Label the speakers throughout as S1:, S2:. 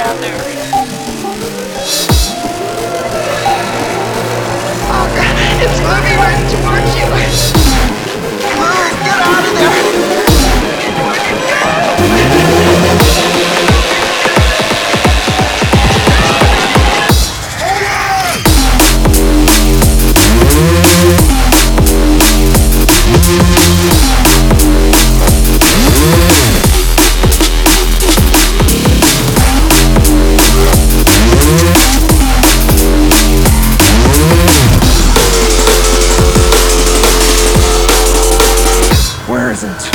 S1: around there. Oh God, it's moving right towards you. Get out of there.
S2: Where is it?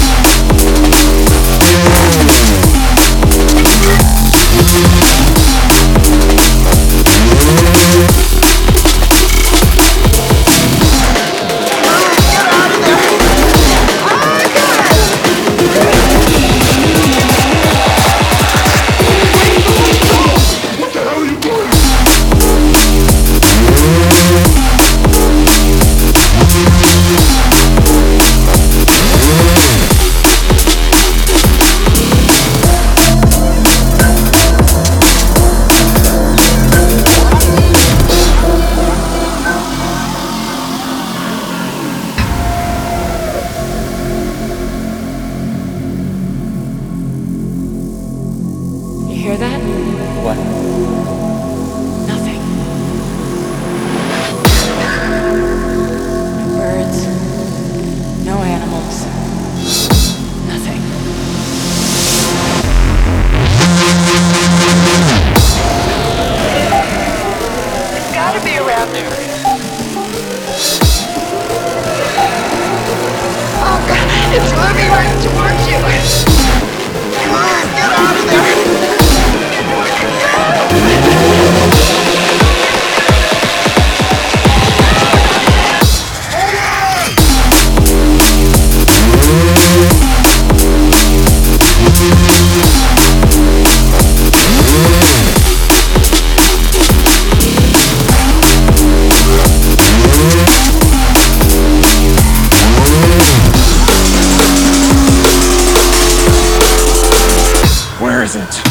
S1: You hear that?
S2: What?
S1: Nothing. No birds. No animals. Nothing. It's gotta be around there. Oh God, it's moving right towards you. Get out of there.
S2: Where is it?